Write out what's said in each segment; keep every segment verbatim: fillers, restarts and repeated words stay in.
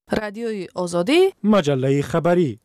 رادیوی آزادی، مجله خبری.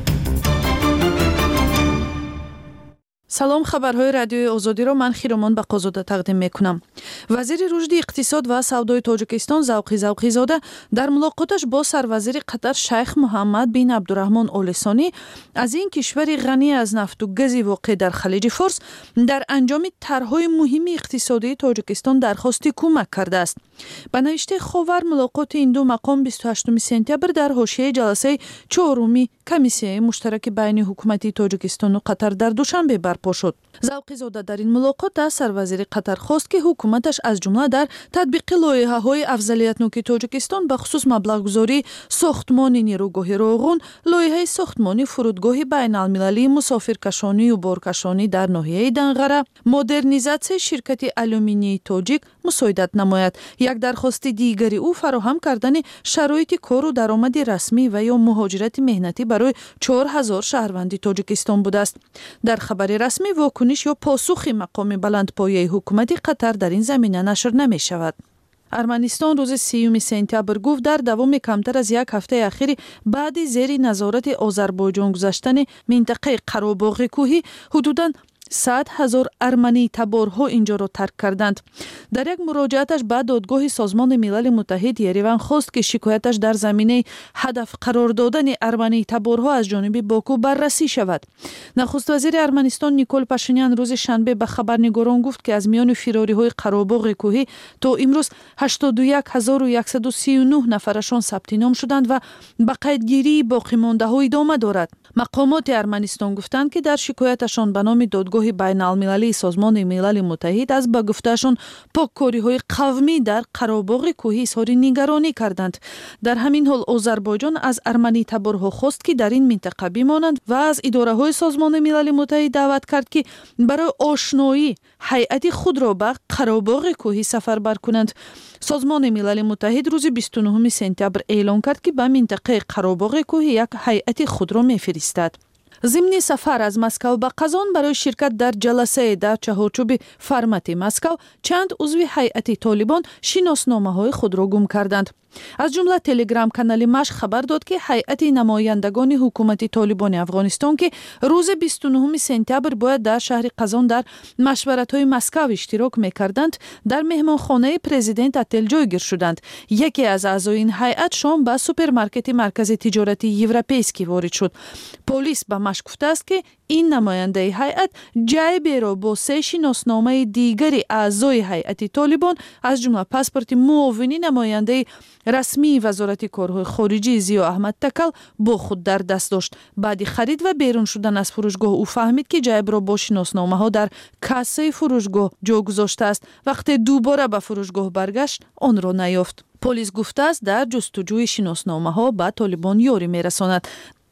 سلام، خبرهای رادیوی آزادی را من خیرمان بقازاده تقدیم میکنم. وزیر رشد اقتصاد و سودای تاجیکستان زوقی زوقی زاده در ملاقاتش با سروزیر قطر شیخ محمد بن عبدالرحمن آل ثانی از این کشور غنی از نفت و گاز واقع در خلیج فارس در انجام طرحهای مهم اقتصادی تاجیکستان درخواست کمک کرده است. به نوشته خاور ملاقات این دو مقام بیست و هشتم سپتامبر در حاشیه جلسه چهارمی کمیسیه مشترک بین حکومت تاجیکستان و قطر در دوشنبه برپا شد. زوقی زاده در این ملاقات از سروزیر قطر خواست که حکومتش از جمله در تطبیق لایحه‌های افضلیت‌نوک تاجیکستان به خصوص مبلغ‌گذاری ساختمان نیروگاه راغون، لایحه ساختمان فرودگاه بین‌المللی مسافرکشانی و بارکشانی در ناحیه دنغره، مدرنیزاسیون شرکت آلومینی تاجیک مساعدت نماید. یک درخواست دیگری او فراهم کردن شرایط کار و درآمد رسمی و یا مهاجرت مهنتی برای چهار هزار شهروند تاجیکستان بوده است. در خبر رسمی واکنش یا پاسخ مقام بلندپایه حکومت قطر در این زمینه نشر نمی شود. ارمنستان روز سیوم سپتامبر گفت در دوام کمتر از یک هفته اخیر بعد زیر نظارت آذربایجان گذاشتن منطقه قره‌باغ کوهی حدوداً صد هزار ارمنی تبارها اینجا را ترک کردند. در یک مراجعتش به دادگاه سازمان ملل متحد یریون خواست که شکایتش در زمینه هدف قرار دادن ارمنی تبارها از جانب باکو بررسی شود. نخست وزیر ارمنستان نیکول پاشینیان روز شنبه به خبرنگاران گفت که از میان فراری های قره‌باغ کوهی تا امروز هشتاد و یک هزار و صد و سی و نه نفرشان ثبت نام شدند و به قیدگیری باقی مانده ها ادامه دارد. مقامات ارمنستان گفتند که در شکایتشان به نام دادگاه بین‌المللی سازمان ملل متحد از به گفتهشان پاککاری‌های قومی در قره‌باغ کوهی اظهار نگرانی کردند. در همین حال آذربایجان از ارمنی تبارها خواست که در این منطقه بمانند و از اداره‌های سازمان ملل متحد دعوت کرد که برای آشنایی هیئت خود را به قره‌باغ کوهی سفربر کنند. سازمان ملل متحد روز بیست و نهم سپتامبر اعلام کرد که به منطقه قره‌باغ کوهی یک هیئت خود را می‌فرستد. ضمن سفر از مسکو به قزان برای شرکت در جلسه در چهارچوب فرمت مسکو چند عضو هیئت طالبان شناسنامه‌های خود را گم کردند. از جمله تلگرام کانال مشق خبر داد که هیئت نمایندگان حکومت طالبان افغانستان که روز بیست و نهم سپتامبر باید در شهر قزان در مشورت‌های مسکو اشتراک می‌کردند در مهمانخانه پرزیدنت هتل جایگیر شدند. یکی از اعضای این هیئت شام به سوپرمارکت مرکز تجارتی یوروپیسکی وارد شد. پلیس به مشق گفته است که این نماینده هیئت جایبی را با سه شناسنامه دیگری اعضای هیئت طالبان از جمله پاسپورت معاونی نماینده رسمی وزارت کارهای خارجی زیا احمد تکل با خود در دست داشت. بعد خرید و بیرون شدن از فروشگاه او فهمید که جایب را با شناسنامه ها در کاسه فروشگاه جا گذاشته است. وقتی دوباره به فروشگاه برگشت آن را نیافت. پلیس گفته است در جستجوی شناسنامه ها به طالبان یاری میرساند.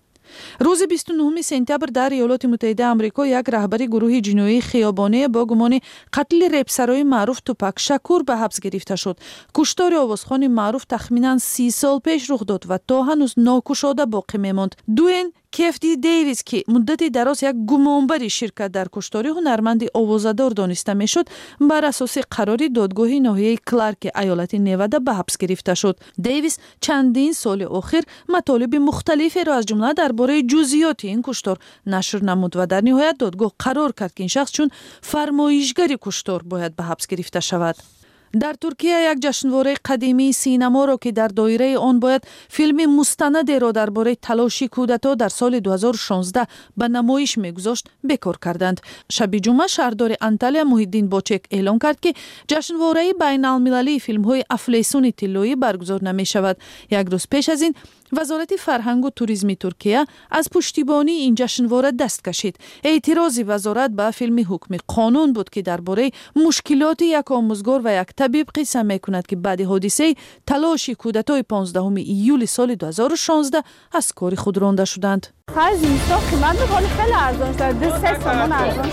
روز بیست و نهم سپتامبر در ایالات متحده آمریکا یک رهبر گروه جنایی خیابانی با گمان قتل رپسرای معروف توپاک شکور به حبس گرفته شد. کشتار آوازخوان معروف تخمیناً سی سال پیش رخ داد و تا هنوز ناکشاده باقی میماند. دوین کفتی دیویس که مدتی دراز یک گمانبر شرکت در کشتاری هنرمند آوازه‌دار دانسته میشد، بر اساس قراری دادگاه ناحیه کلارک ایالت نوادا به حبس گرفته شد. دیویس چندین سال اخیر مطالب مختلفی را از جمله درباره جزئیات این کشتار نشر نمود و در نهایت دادگاه قرار کرد که این شخص چون فرمایشگر کشتار باید به حبس گرفته شود. در ترکیه یک جشنواره قدیمی سینما را که در دایره آن باید فیلم مستندی را درباره تلاشی کودتا در سال دو هزار و شانزده به نمایش میگذاشت بکار کردند. شب جمعه شهردار انطالیا محیدین باچک اعلام کرد که جشنواره بین المللی فیلم های افلیسون طلایی برگزار نمی شود. یک روز پیش از این وزارت فرهنگ و توریسم ترکیه از پشتیبانی این جشنواره دست کشید. اعتراض وزارت به فیلم حکم قانون بود که درباره مشکلات یک آموزگار و یک طبیب قصه میکند که بعد حادثه تلاشی کودتای پانزدهم ایول سال دو هزار و شانزده از کار خود رانده شدند. از اینستا قیمت میکنه خیلی ارزان شد. دو سه سامان ارزان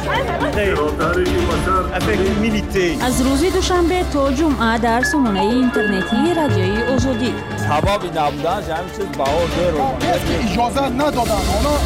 شد. از روز دوشنبه تا جمعه در سامانه اینترنتی رادیوی آزادی. تبابی نبودن همین چیز بهار داره. اجازه ندادن.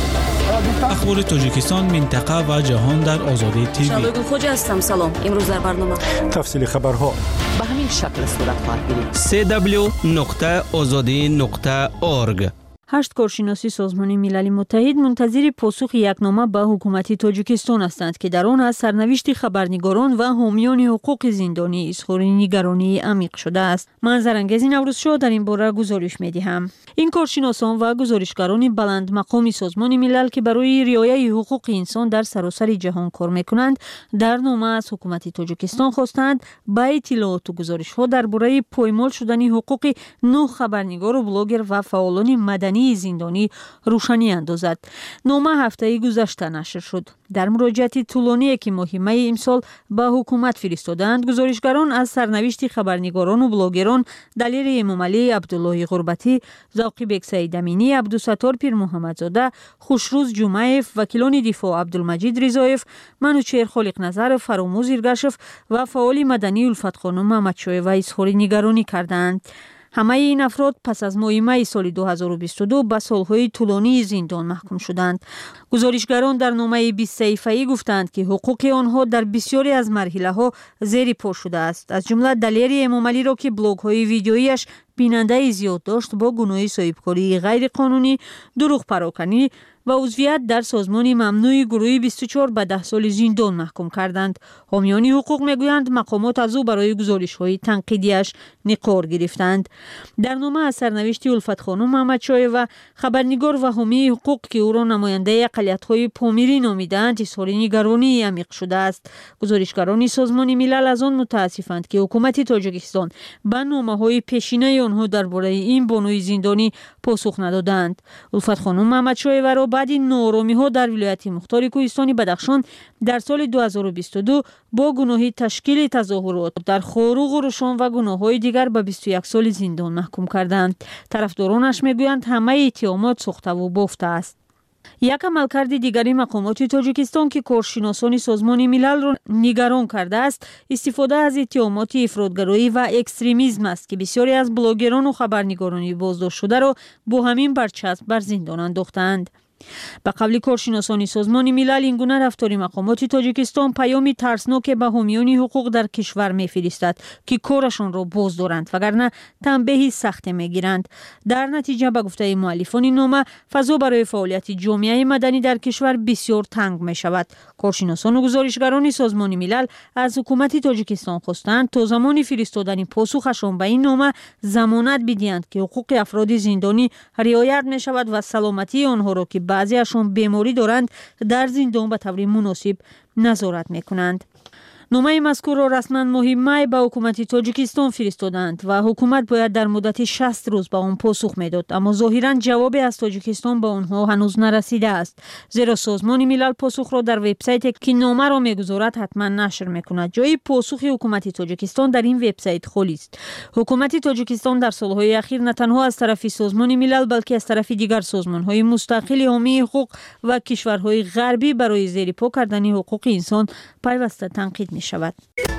اخبار تاجیکستان، منطقه و جهان در آزادی تیوی. شادو خوجا هستم. سلام. امروز در برنامه تفصیل خبرها به همین شکل صورت خواهد گرفت. سی دبلیو نقطه آزادی نقطه اورگ. هشت کارشناسی سازمان ملل متحد منتظر پاسخ یکنامه به حکومت تاجیکستان هستند که در آن از سرنوشت خبرنگاران و حامیان حقوق زندانی اظهار نگرانی عمیق شده است. من زرنگز نوروزشاه در این باره گزارش می‌دهم. این کارشناسان و گزارشگران بلند مقام سازمان ملل که برای رعایت حقوق انسان در سراسر جهان کار می‌کنند، در نامه از حکومت تاجیکستان خواستند به اطلاعات و گزارش‌ها درباره پایمال شدن حقوق نه خبرنگار و بلاگر و فعالان مدنی زندانی روشنی اندازد. نامه هفته گذشته نشر شد. در مراجعت طولانی که ماه می امسال به حکومت فرستادند، گزارشگران از سرنوشت خبرنگاران و بلاگران دلیر امامعلی عبدالله غربتی، ذوقی بک سعید امینی، عبدالستار پیر محمدزاده، خوشروز جمعیف، وکیلان دفاع عبدالمجید رضایف، منوچهر خالق نظر، فراموز ایرگشف و فعال مدنی الفت خانم محمدشاه و اظهار نگرانی کردند. همه این افراد پس از ماه می سال دو هزار و بیست و دو به سالهای طولانی زندان محکوم شدند. گزارشگران در نامه بیست صفحه‌ای گفتند که حقوق آنها در بسیاری از مرحله‌ها زیر پا شده است. از جمله دلیر امامعلی را که بلاگ‌های ویدیویش بیننده زیاد داشت با گناه صاحبکاری غیر قانونی، دروغ پراکنی و عضویت در سازمان ممنوع گروه بیست و چهار به ده سال زندان محکوم کردند. حامیان حقوق میگویند مقامات از او برای گزارش‌های تنقیدیش نقار گرفتند. در نامه از سرنوشت الفت خانم محمدشاه و خبرنگار و حامی حقوق که او را نماینده اقلیت‌های پامیری نامیدند، اظهار نگرانی عمیق شده است. گزارشگران سازمان ملل از آن متاسفند که حکومت تاجیکستان به نامه‌های پیشینه آنها درباره این بانوی زندانی پاسخ ندادند. الفت خانم محمدشاه و را بعد ناآرامی‌ها در ولایت مختار کوهستان بدخشان در سال دو هزار و بیست و دو با گناه تشکیل تظاهرات در خاروق و روشان و گناه‌های دیگر به بیست و یک سال زندان محکوم کردند. طرفدارانش میگویند همه اتهامات ساخته و بافته است. یک عملکرد دیگری مقامات تاجیکستان که کارشناسان سازمان ملل را نگران کرده است، استفاده از اتهامات افراطگرایی و اکستریمیسم است که بسیاری از بلاگران و خبرنگاران بازداشت شده را با همین برچسب بر زندان انداختند. به قول کارشناسان سازمان ملل، این گونه رفتار مقامات تاجیکستان پیامی ترسناک به حامیان حقوق در کشور می‌فرستد که کارشان را باز دارند وگرنه تنبیه سخت می‌گیرند. در نتیجه به گفته مؤلفان نامه، فضا برای فعالیت جامعه مدنی در کشور بسیار تنگ می‌شود. کارشناسان و گزارشگران سازمان ملل از حکومت تاجیکستان خواستند تا زمان فرستادن پاسخشان به این نامه ضمانت بدهند که حقوق افراد زندانی رعایت می‌شود و سلامتی آنها را که بعضیشان بیماری دارند در زندان به طور مناسب نظارت میکنند. نامه مذکور را رسما ماه می به حکومت تاجیکستان فرستادند و حکومت باید در مدت شصت روز به آن پاسخ میداد، اما ظاهرا جوابی از تاجیکستان به آنها هنوز نرسیده است، زیرا سازمان ملل پاسخ را در وبسایت که نامه را میگذارد حتما نشر میکند. جای پاسخ حکومت تاجیکستان در این وبسایت خالی است. حکومت تاجیکستان در سالهای اخیر نه تنها از طرف سازمان ملل بلکه از طرف دیگر سازمان‌های مستقل حامی حقوق و کشورهای غربی برای زیر پا کردن حقوق انسان پیوسته تنقید می شود.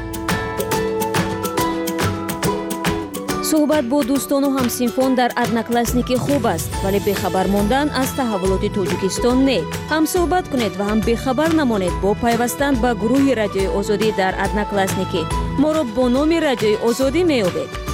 صحبت با دوستان و همسینفان در ادناکلاسنیک خوب است، ولی بخبر ماندن از تحولات تاجیکستان نه. هم صحبت کنید و هم بخبر نمانید با پیوستن به گروه رادیوی آزادی در ادناکلاسنیک. ما را با نام رادیوی آزادی میابید.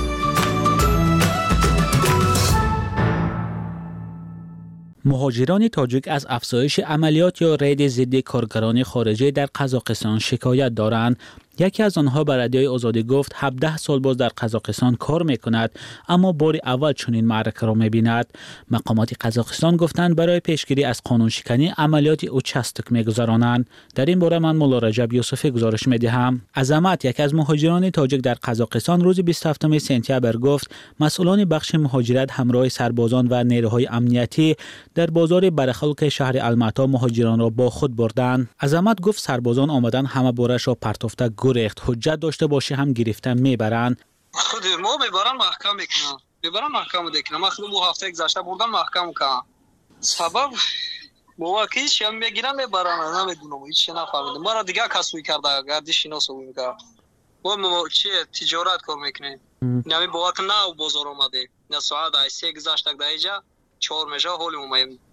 مهاجران تاجیک از افزایش عملیات یا ریید ضد کارگران خارجی در قزاقستان شکایت دارند. یکی از آنها به رادیوی آزادی گفت هفده سال باز در قزاقستان کار میکند، اما بار اول چنین معرکه را میبیند. مقامات قزاقستان گفتند برای پیشگیری از قانون شکنی عملیات اوچستک میگذرانند. در این باره من مولا رجب یوسفی گزارش میدهم. عظمت، یکی از مهاجران تاجیک در قزاقستان، روز بیست و هفتم سپتامبر گفت مسئولان بخش مهاجرت همراه سربازان و نیروهای امنیتی در بازار برخلق شهر الماتا مهاجران را با خود بردند. عظمت گفت سربازان آمدن همه بارش را پرتافته گریخت، حجت داشته باشی هم گرفتن میبرن. خود ما میبرن محکم میکنن میبرن محکم میکنن. من خودم دو هفته گذشته بردم محکم کردم. سبب موقعیش هم میگیرن میبرن، نمیدونم هیچ نفهمیدم. ما را دیگه کسوی کرده گردش اینا سو میگه. ما چی تجارت کار میکنیم. نمی با وقت نه بازار اومده. نه ساعت سه گذشته اینجا چهار میشه حال اومیم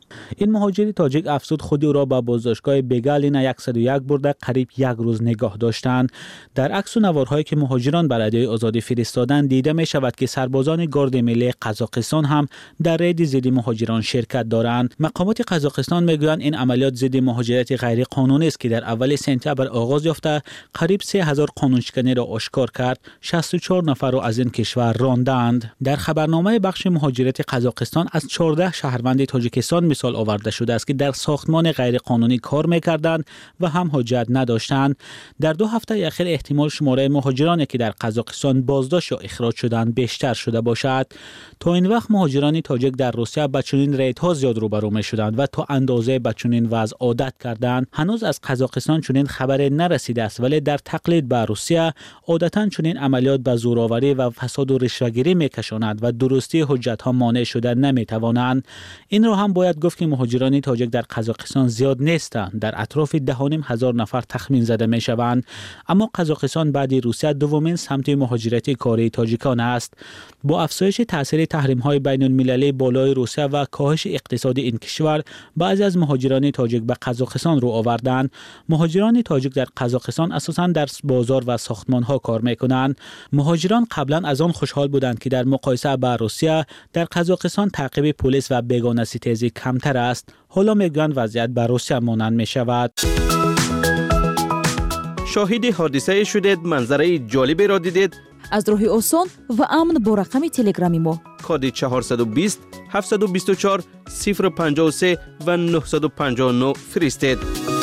این مهاجر تاجیک افزود خود او را به بازداشتگاه بگالینا صد و یک برده قریب یک روز نگاه داشتند. در عکس و نوارهایی که مهاجران به رادیوی آزادی فرستادند دیده می شود که سربازان گارد ملی قزاقستان هم در رید ضد مهاجران شرکت دارند. مقامات قزاقستان میگویند این عملیات ضد مهاجرت غیر قانونی است که در اول سپتامبر آغاز یافته قریب سه هزار قانونشکنی را آشکار کرد، شصت و چهار نفر را از این کشور راندند. در خبرنامه بخش مهاجرت قزاقستان از چهارده شهروند تاجیکستان مثال آورده شده است که در ساختمان غیر قانونی کار می‌کردند و هم حجت نداشتند. در دو هفته اخیر احتمال شماره مهاجرانی که در قزاقستان بازداشت یا اخراج شدند بیشتر شده باشد. تا این وقت مهاجران تاجیک در روسیه با چنین ریدها زیاد روبرو می‌شدند و تا اندازه با چنین وضع عادت کردند. هنوز از قزاقستان چنین خبری نرسیده است، ولی در تقلید به روسیه عادتاً چنین عملیات به زورآوری و فساد و رشوه‌گیری می‌کشاند و درستی حجت‌ها مانع شده نمی‌توانند. این را هم باید گفت که مهاجران تاجیک در قزاقستان زیاد نیستند. در اطراف ده و نیم هزار نفر تخمین زده می‌شوند، اما قزاقستان بعد روسیه دومین سمت مهاجرت کاری تاجیکان است. با افزایش تاثیر تحریم‌های بین‌المللی بالای روسیه و کاهش اقتصاد این کشور، بعضی از مهاجران تاجیک به قزاقستان رو آوردند. مهاجران تاجیک در قزاقستان اساساً در بازار و ساختمان‌ها کار می‌کنند. مهاجران قبلا از آن خوشحال بودند که در مقایسه با روسیه در قزاقستان تعقیب پلیس و بیگانه ستیزی کمتر است. حالا میگویند وضعیت با روسیه مانند می‌شود. شاهد حادثه شدید، منظره جالبی را دیدید؟ از راه آسان و امن با رقم تلگرامی ما کد چهارصد و بیست هفتصد و بیست و چهار صفر پنجاه و سه و نهصد و پنجاه و نه فرستید.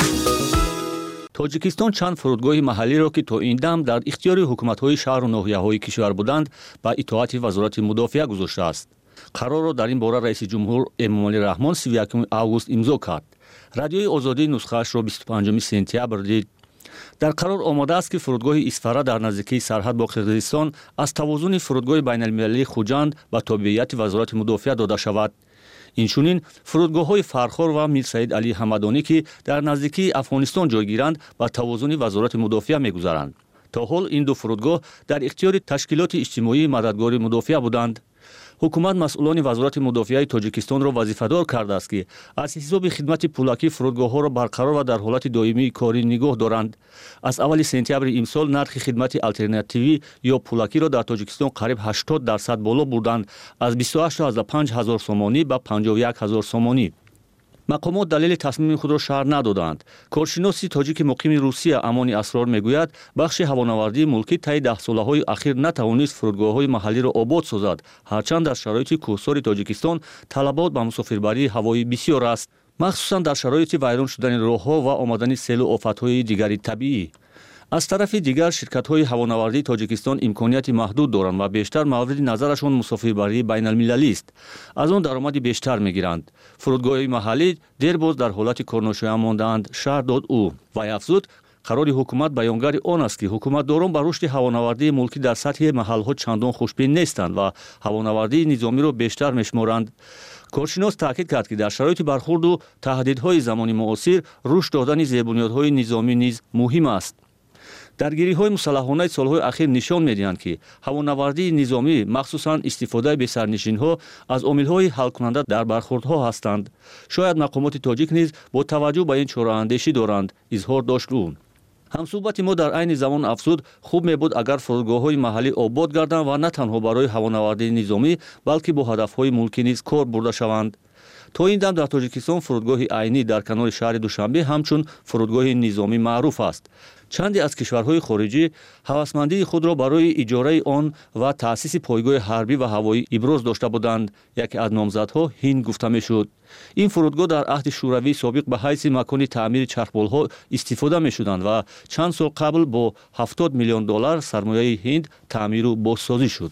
تاجیکستان چند فرودگاه محلی را که تا این دم در اختیار حکومت‌های شهر و ناحیه‌های کشور بودند با اطاعت وزارت مدافعه گذاشته است. قرار را در این باره رئیس جمهور امامعلی رحمان سی و یکم آگوست امضا کرد. رادیوی آزادی نسخه‌اش را بیست و پنجم سپتامبر دید. در قرار آماده است که فرودگاه اسفره در نزدیکی سرحد با قرقیزستان از توازن فرودگاه بین‌المللی خوجند به تابعیت وزارت مدافعه داده شود. اینچنین فرودگاه‌های فرخار و میر سعید علی حمدانی که در نزدیکی افغانستان جایگیرند و توازن وزارت مدافعه می‌گذارند. تا حال این دو فرودگاه در اختیار تشکیلات اجتماعی مددگار مدافعه بودند. حکومت مسئولان وزارت مدافعه تاجیکستان را وظیفه‌دار کرده است که از حساب خدمت پولاکی فرودگاه‌ها را برقرار و در حالت دائمی کاری نگاه دارند. از اول سپتامبر امسال نرخ خدمت آلترناتیوی یا پولاکی را در تاجیکستان قریب هشتاد درصد بالا بردند، از بیست و هشت هزار و پنج هزار سومانی به پنجاه و یک هزار سومانی. مقامات دلیل تصمیم خود را شرح ندادند. کارشناسی تاجیک مقیم روسیه امان اسرار میگوید بخش هوانوردی ملکی طی ده ساله‌های اخیر نتوانست فرودگاه‌های محلی را آباد سازد، هرچند در شرایط کوهسار تاجیکستان طلبات به مسافربری هوایی بسیار است، مخصوصا در شرایط ویران شدن راه‌ها و آمدن سیل و آفت‌های دیگری طبیعی. از طرف دیگر شرکت‌های هوانوردی تاجیکستان امکانیت محدود دارند و بیشتر مورد نظرشان مسافربری بین‌المللی است. از آن درآمد بیشتر می‌گیرند. فرودگاه‌های محلی دیر باز در حالت کارناشایان مانده‌اند، شرح داد او. وی افزود قرار حکومت بیانگر آن است که حکومتداران به رشد هوانوردی ملکی در سطح محل‌ها چندان خوشبین نیستند و هوانوردی نظامی را بیشتر می‌شمارند. کارشناس تاکید کرد که در شرایط برخورد و تهدیدهای زمانی معاصر رشد دادن زیربنیادهای نظامی نیز مهم است. درگیری‌های مسلحانه سال‌های اخیر نشان می‌دهند که هوانوردی نظامی مخصوصاً استفاده به سرنشین‌ها از عامل‌های حل کننده در برخوردها هستند. شاید مقامات تاجیک نیز با توجه به این چاره‌اندیشی دارند، اظهار داشت او. همصحبت ما در عین زمان افزود خوب می‌بود اگر فرودگاه‌های محلی آباد گردند و نه تنها برای هوانوردی نظامی بلکه با هدف‌های ملکی نیز کار برده شوند. تا این دم در تاجیکستان فرودگاه عینی در کنار شهر دوشنبه همچون فرودگاه نظامی معروف است. چندی از کشورهای خارجی هوسمندی خود را برای اجاره آن و تأسیس پایگاه حربی و هوایی ابراز داشته بودند. یکی از نامزدها هند گفته میشد. این فرودگاه در عهد شوروی سابق به حیث مکان تعمیر چرخبال‌ها استفاده میشدند و چند سال قبل با هفتاد میلیون دلار سرمایه هند تعمیر و بازسازی شد.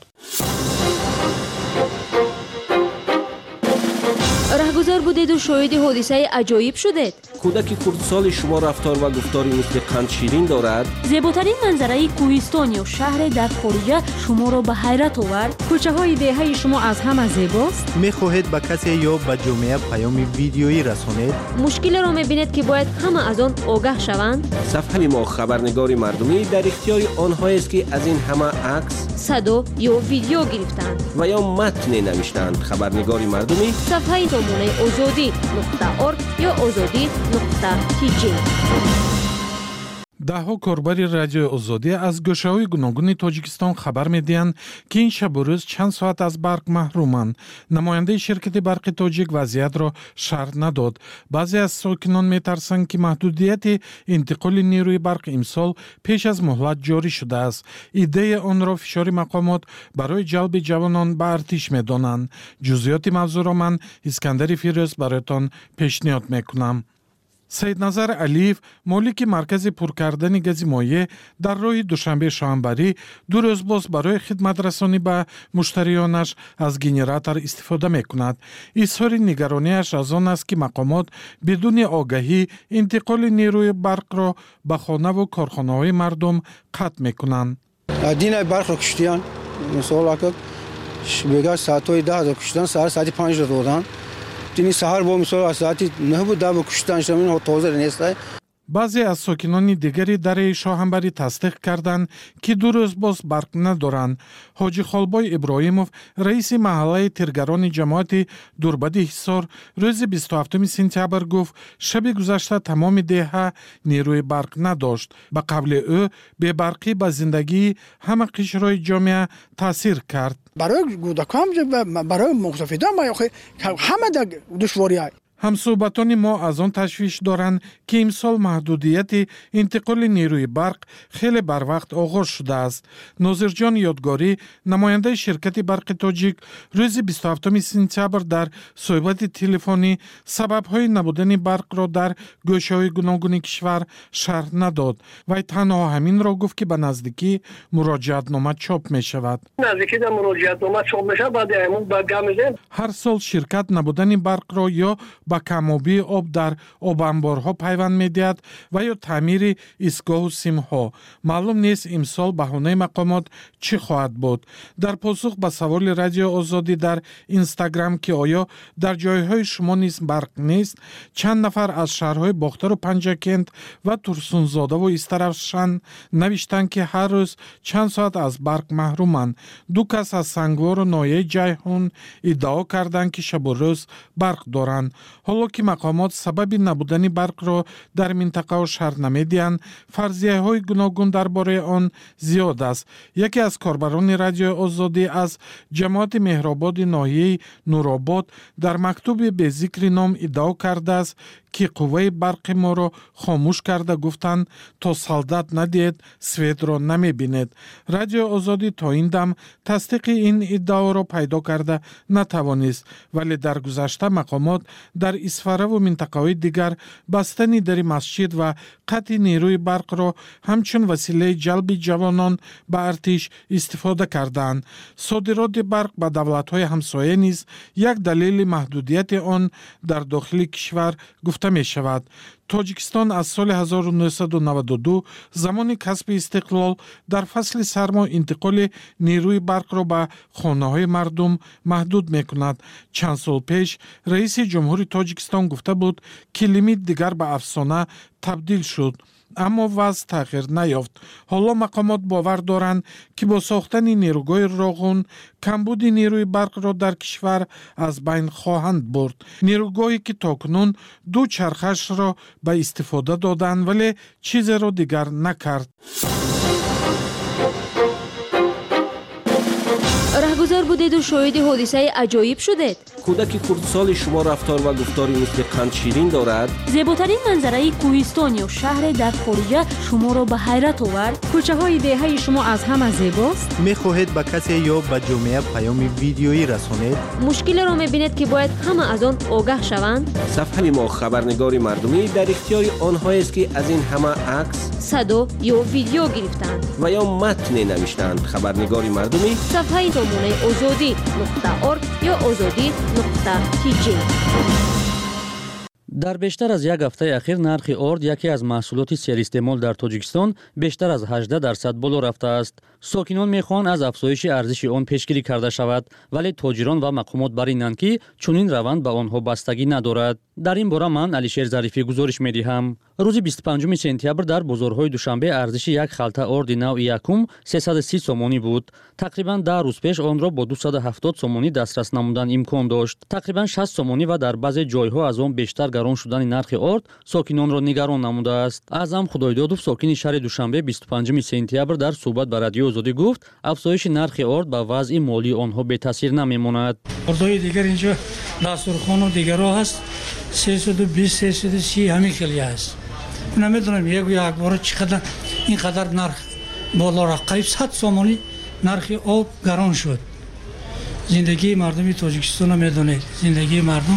رهگذر بودید و شاهد حادثه عجایب شدید. کودک خردسال شما رفتار و گفتاری مثل قند شیرین دارد؟ زیباترین منظره کوهستان یا شهر در خارجه شما را به حیرت آورد؟ کوچه های دهه شما از همه زیباست؟ می‌خواهید به کسی یا به جامعه پیام ویدیویی رسانید؟ مشکل را می‌بینید که باید همه از آن آگاه شوند؟ صفحه ما خبرنگار مردمی در اختیار آنهایی است که از این همه عکس، صدا یا ویدیو گرفتند و یا متن نوشتند. خبرنگار مردمی صفحه سامانه آزادی نقطه ارگ یا آزادی نقطه تی جی. دهها کاربر رادیوی آزادی از گوشه‌های گوناگون تاجیکستان خبر می‌دهند که این شب و روز چند ساعت از برق محرومند. نماینده شرکت برق تاجیک وضعیت را شرح نداد. بعضی از ساکنان می‌ترسند که محدودیت انتقال نیروی برق امسال پیش از مهلت جاری شده است. ایده آن را فشار مقامات برای جلب جوانان به ارتش می‌دانند. جزئیات موضوع را من اسکندر فیروز برایتان پیشنهاد می‌کنم. سید نظر علیف، مالک مرکز پر کردن گاز مایع در راه دوشنبه شانبری، دو روز باز برای خدمت رسانی به مشتریانش از گنراتور استفاده می‌کند. اظهار نگرانیش از آن است که مقامات بدون آگاهی انتقال نیروی برق را به خانه و کارخانه‌های مردم قطع می‌کنند. دین برق را کشتیان، مثلا که بگه ساعت‌های ده دا کشتن، ساعت ساعت پنج دا دادن. تینی سهار با مثلا ساعتی نه بود دا کشتن شدن و تازه نیست. بعضی از ساکنان دیگری در شاهنبری تصدیق کردند که دو روز باز برق ندارند. حاجی خالبای ابراهیموف، رئیس محله ترگران جماعت دوربدی حصار، روز بیست و هفتم سپتامبر گفت شب گذشته تمام دهه نیروی برق نداشت. به قول او بی برقی به زندگی همه قشرهای جامعه تاثیر کرد. برای کودکان برای مستفیدان همه در دشواری های همصحبتان ما از آن تشویش دارند که امسال محدودیت انتقال نیروی برق خیلی بر وقت آغاز شده است. ناظرجان یادگاری، نماینده شرکت برق تاجیک، روز بیست و هفتم سپتامبر در صحبت تلفنی سبب‌های نبودن برق را در گوشه‌های گوناگون کشور شرح نداد. وی تنها همین را گفت که به نزدیکی مراجعتنامه چاپ می شود. نزدیکی در مراجعتنامه چاپ می شود. بعد امون برگام میزنیم. هر سال شرکت نبودن برق را یا با کم‌آبی آب در آب انبارها پیوند می‌دهد و یا تعمیر ایستگاه و سیم‌ها. معلوم نیست امسال بهانه مقامات چی خواهد بود. در پاسخ به سوال رادیو آزادی در اینستاگرام که آیا در جایهای شما نیز برق نیست، چند نفر از شهرهای باختر و پنجکند و ترسونزاده و استرافشان نوشتند که هر روز چند ساعت از برق محرومند. دو کس از سنگوار و نایه جیهون ادعا کردند که شب و روز برق دارند. حالا که مقامات سبب نبودن برق را در منطقه و شهر نمیدهند، فرضیه های گوناگون درباره آن زیاد است. یکی از کاربران رادیو آزادی از جماعت مهرآباد ناحیه نورآباد در مکتوب به ذکر نام ادعا کرده است که قوه برق ما را خاموش کرده گفتند تا سالدت ندید سوید را نمی بیند. رادیو آزادی تا این دم تصدیق این ادعا را پیدا کرده نتوانست، ولی در گذشته مقامات در اسفاره و منطقه‌های دیگر بستن در مسجد و قطع نیروی برق را همچون وسیله جلب جوانان به ارتش استفاده کردند. صادرات برق به دولت‌های همسایه نیز یک دلیل محدودیت آن در داخل کشور گفته می شود. تاجیکستان از سال هزار و نهصد و نود و دو زمان کسب استقلال در فصل سرما انتقال نیروی برق را به خانه‌های مردم محدود می‌کند. چند سال پیش رئیس جمهوری تاجیکستان گفته بود که لیمیت دیگر به افسانه تبدیل شد، اما وضع تغییر نیافت. حالا مقامات باور دارند که با ساختن نیروگاه راغون کمبود نیروی برق را در کشور از بین خواهند برد. نیروگاهی که تاکنون دو چرخش را به استفاده دادند ولی چیزی را دیگر نکرد. رهگذر بودید و شاهد حادثه عجایب شدید. کودک خردسال شما رفتار و گفتاری مثل قند شیرین دارد. زیباترین منظره کوهستان یا شهر در خارجه شما را به حیرت آورد. کوچه های دهه شما از همه زیباست. می‌خواهید به کسی یا به جامعه پیام ویدیویی رسانید؟ مشکل را می‌بینید که باید همه از آن آگاه شوند. صفحه ما خبرنگار مردمی در اختیار آنهایی است که از این همه عکس، صدا یا ویدیو گرفتند و یا متن نوشتند. خبرنگار مردمی صفحه سامانه آزادی نقطه ارگ یا آزادی نقطه تی جی. дар бештар аз як ҳафтаи ахир нархи орд, яке аз маҳсулоти серистеъмол дар Тоҷикистон, бештар аз ҳаждаҳ дарсад боло рафтааст. Сокинон мехоҳанд аз афзоиши арзиши он пешгирӣ карда шавад, вале тоҷирон ва мақомот бар инанд, ки чунин раванд ба онҳо бастагӣ надорад. дар ин бора ман Алишер Зарифӣ гузориш медиҳам. рӯзи бисту панҷуми сентябр дар бозорҳои Душанбе арзиши як халта орди навъи якум сесаду си сомонӣ буд. Тақрибан даҳ рӯз пеш онро бо дусаду ҳафтод сомонӣ дастрас намудан имкон дошт. Тақрибан шаст сомонӣ ва дар баъзе ҷойҳо аз он бештар гарон шудани нархи орд сокинонро нигарон намудааст. Аъзам Худойдодов, сокини шаҳри Душанбе, бисту панҷуми сентябр дар суҳбат ба Радиои Озодӣ гуфт, афзоиши нархи орд ба вазъи молии онҳо бетаъсир намемонад. ордои дигар инҷо дастурхону дигаро ҳаст, сесаду бист сесаду си ҳамин хеле ҳаст. намедонам як якбора чӣ қадар ин қадар нарх боло рафт. қариб сад сомонӣ нархи об гарон шуд. зиндагии мардуми Тоҷикистоно медонед, зиндагии мардум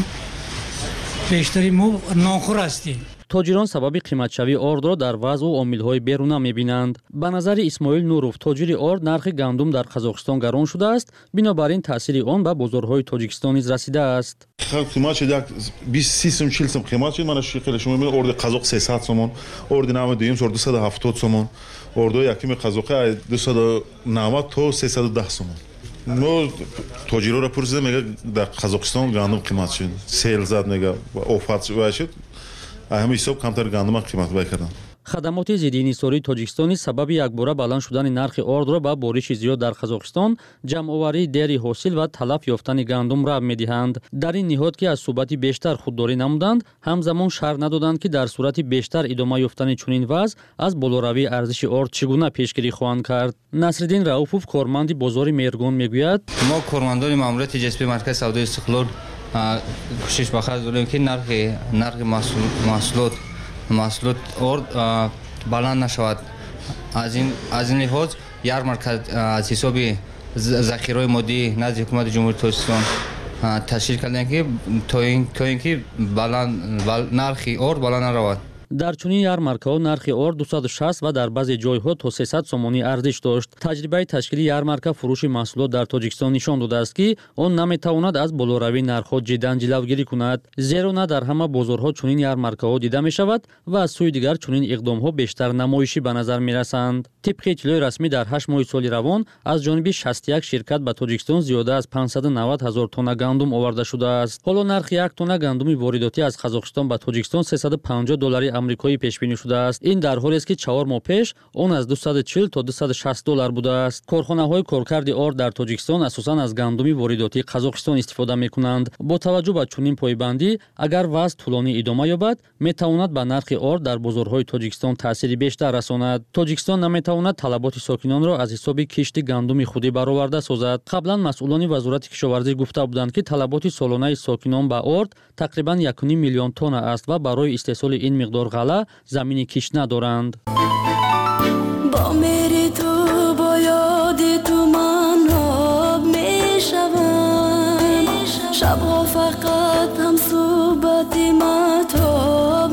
бештари мо нонхӯр ҳастем. тоҷирон сабаби қиматшавии ордро дар вазъу омилҳои беруна мебинанд. Ба назари Исмоил Нуров, тоҷири орд, нархи гандум дар Қазоқистон гарон шудааст, бинобар ин таъсири он ба бозорҳои Тоҷикистон низ расидааст. қимат шуд як бист си сум чил сум қимат шуд. Мана хеле шумо мебинед орди қазоқ сесад сомон, орди навъи дуюм сор дусаду ҳафтод сомон, ордои якуми қазоқи дусаду навад то сесаду даҳ сомон. мо тоҷироро пурсидем, мега дар Қазоқистон гандум қимат шуд, сел зад, мега офат шуд, ҳамин ҳисоб камтар гандума қимат бай кардан. хадамоти зидди инҳисории Тоҷикистон сабаби якбора баланд шудани нархи ордро ба бориши зиёд дар Қазоқистон, ҷамъоварии дери ҳосил ва талаб ёфтани гандум рав медиҳанд. дар ин ниҳод, ки аз суҳбати бештар худдорӣ намуданд, ҳамзамон шарҳ надоданд, ки дар сурати бештар идома ёфтани чунин вазъ аз болоравии арзиши орд чӣ гуна пешгирӣ хоҳанд кард. Насриддин Раупов, корманди бозори Мергон, мегӯяд: мо кормандони маъмурияти ҷи эс пи маркази савдои Истиқлол кӯшиш ба хард дорем, ки нархи нархи маҳсулот маҳсулот орд баланд нашавад. аз ин аз ин лиҳоз ярмарка аз ҳисоби захираҳои моддии назди ҳукумати ҷумҳурии Тоҷикистон ташкил кардем, ки то ин то ин ки баланд нархи орд баланд наравад. дар чунин ярмаркаҳо нархи орд дусаду шаст ва дар баъзе ҷойҳо то сесад сомонӣ арзиш дошт. таҷрибаи ташкили ярмарка фурӯши маҳсулот дар Тоҷикистон нишон додааст, ки он наметавонад аз болоравии нархҳо ҷиддан ҷилавгирӣ кунад, зеро на дар ҳама бозорҳо чунин ярмаркаҳо дида мешавад ва аз сӯи дигар чунин иқдомҳо бештар намоишӣ ба назар мерасанд. тибқи иттилои расмӣ, дар ҳашт моҳи соли равон аз ҷониби шасту як ширкат ба Тоҷикистон зиёда аз панҷсаду навад ҳазор тонна гандум оварда шудааст. ҳоло нархи як тонна гандуми воридотӣ аз Қазоқистон ба Тоҷикистон сесаду панҷоҳ доллари амрикоӣ пешбинӣ шудааст. ин дар ҳолест, ки чаҳор моҳ пеш он аз дусаду чил то дусаду шаст доллар будааст. корхонаҳои коркарди орд дар Тоҷикистон асосан аз гандуми воридотии Қазоқистон истифода мекунанд. бо таваҷҷӯҳ ба чунин пойбандӣ, агар вазъ тӯлонӣ идома ёбад, метавонад ба нархи орд дар бозорҳои Тоҷикистон таъсири бештар расонад. Тоҷикистон наметавонад талаботи сокинонро аз ҳисоби кишти гандуми худӣ бароварда созад. қаблан масъулони вазорати кишоварзӣ гуфта буданд, ки талаботи солонаи сокинон ба орд тақрибан якуним миллион тонна аст ва барои истеҳсоли ин миқдор ғала замини кишт надоранд. با میری تو با یادی تو من آب میشوم شبها فقط هم صحبتی مهتاب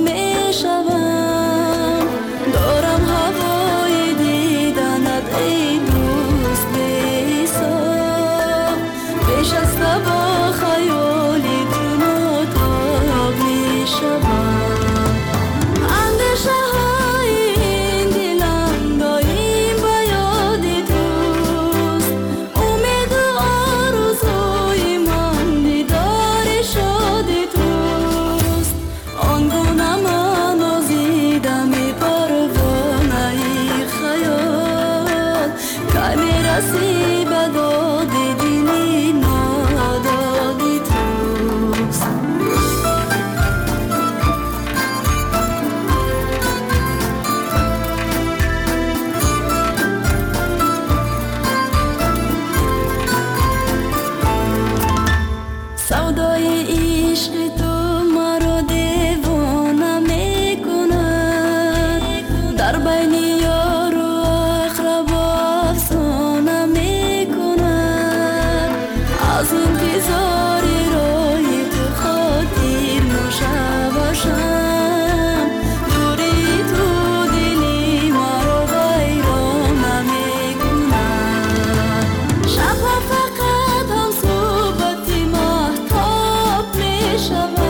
میشوم دارم هوای دیدنت ای دوست بی‌حساب بیش از با خیالی تو متاب میشوم شبها فقط هم صحبتی مهتاب میشود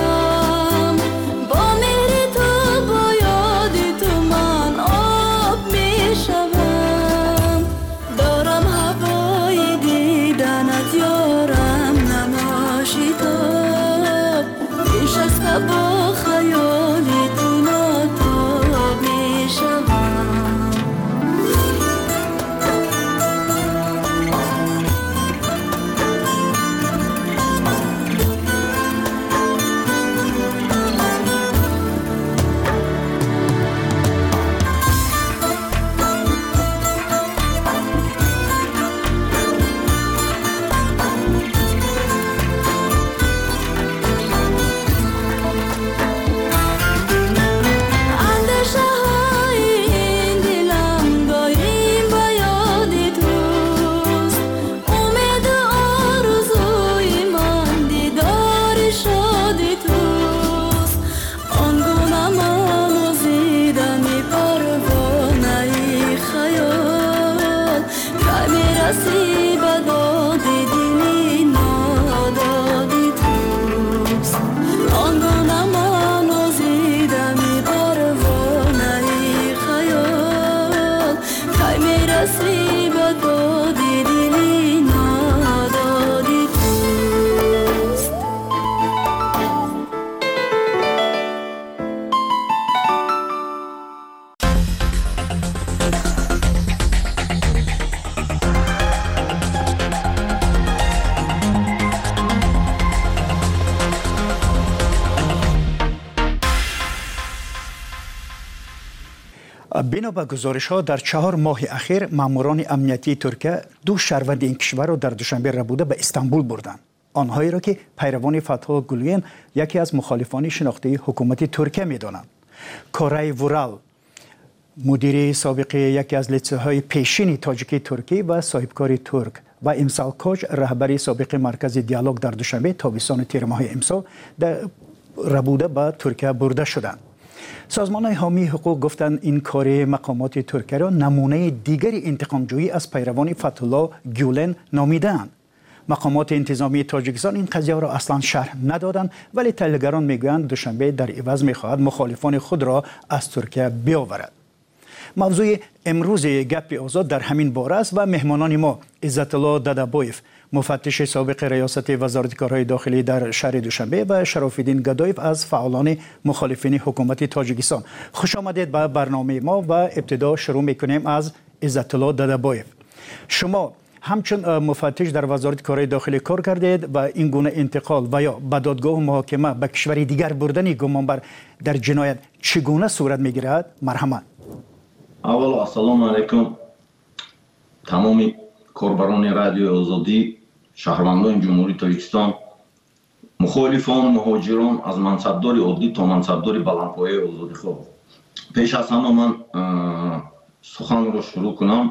بنا به گزارش ها در چهار ماه اخیر ماموران امنیتی ترکیه دو شهروند این کشور را در دوشنبه ربوده به استانبول بردند. آنهایی را که پیروان فتح گولین یکی از مخالفان شناخته حکومت ترکیه می‌دانند. کورای وورال مدیر سابق یکی از لیسه‌های پیشین تاجیکی ترکی و صاحبکار ترک و امسال کوچ رهبری سابق مرکز دیالوگ در دوشنبه تابستان تیر ماه امسال در ربوده به ترکیه برده شدند. سازمان حامی حقوق گفتند این کار مقامات ترکیه را نمونه دیگری انتقامجویی از پیروان فتح الله گولن نامیدند. مقامات انتظامی تاجیکستان این قضیه را اصلا شرح ندادند، ولی تحلیلگران میگویند دوشنبه در عوض میخواهد مخالفان خود را از ترکیه بیاورد. موضوع امروز گپ آزاد در همین باره است و مهمانان ما عزت الله ددابویف مفتش سابق ریاست وزارت کارهای داخلی در شهر دوشنبه و شرف الدین گدایف از فعالان مخالفین حکومت تاجیکستان. خوش آمدید به برنامه ما و ابتدا شروع میکنیم از عزت الله ددابویف. شما همچون مفتش در وزارت کارهای داخلی کار کردید و این گونه انتقال و یا به دادگاه محاکمه به کشور دیگر بردن گمانبر در جنایت چگونه صورت میگیرد؟ مرحمت. اول السلام علیکم تمام کاربران رادیو آزادی، شهروندان جمهوری تاجیکستان، مخالفان، مهاجران از منصبدار عادی تا منصبدار بلندپایه آزادی خواه. پیش از همه من سخن را شروع کنم.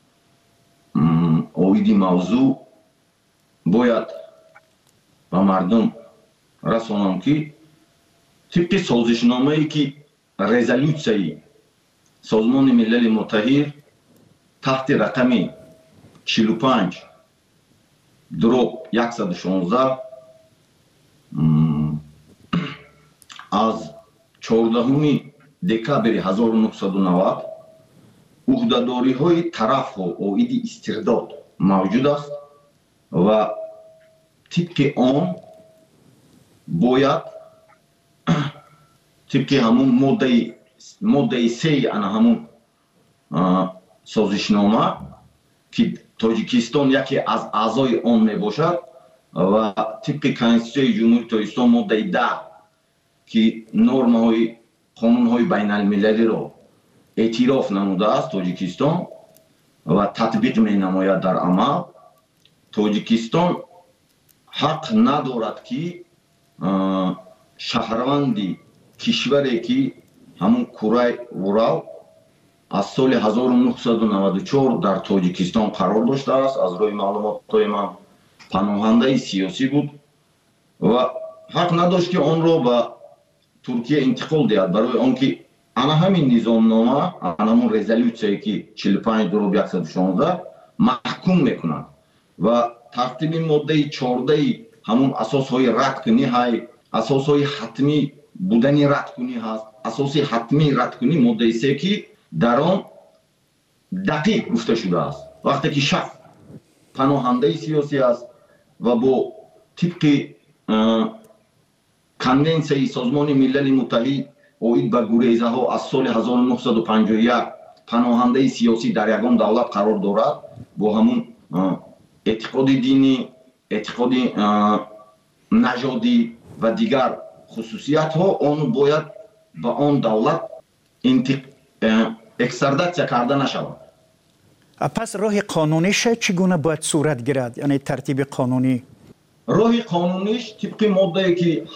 اویدی موضوع باید به مردم رسانم که طبق سازشنامه‌ای که رزولوسیای سازمان ملل متحد تحت رقم چهل و پنج دروب صد و شانزده از چهاردهم دکامبر هزار و نهصد و نود عهده‌داری های طرف و اویدی استرداد موجود است و طبق آن باید طبق همون ماده ماده سه انا همون سازشنامه که تاجیکستان یکی از اعضای آن می باشد و طبق کنستیتوسیون جمهوری تاجیکستان ماده ده که نرم های قانون های بین المللی را اعتراف نموده است تاجیکستان و تطبیق می نماید در عمل. تاجیکستان حق ندارد که شهروندی کشوری که همون کورای وورال از سال هزار و نهصد و نود و چهار در تاجیکستان قرار داشته است. از روی معلومات من پناهنده سیاسی بود و حق نداشت که آن را به ترکیه انتقال دهد، برای آنکه انا همین نظامنامه انا همون رزولوسیایی که چهل و پنج دروب صد و شانزده محکوم میکنند و ترتیب ماده چهارده همون اساس های رد کنی های اساس های حتمی بودنی رد کنی هست. اساس حتمی رد کنی ماده سه که در آن دقیق گفته شده است وقتی که شخص پناهنده سیاسی است و با طبق کنونسیون سازمان ملل متحد اوید به گریزه ها از سال هزار و نهصد و پنجاه و یک پناهنده سیاسی در یگان دولت قرار دارد، با همون اعتقاد دینی، اعتقاد نژادی و دیگر خصوصیت ها آن باید به آن دولت اکسترادیسیون کرده نشود. پس راه قانونیش چگونه باید صورت گیرد؟ یعنی ترتیب قانونی؟ راه قانونیش طبق ماده که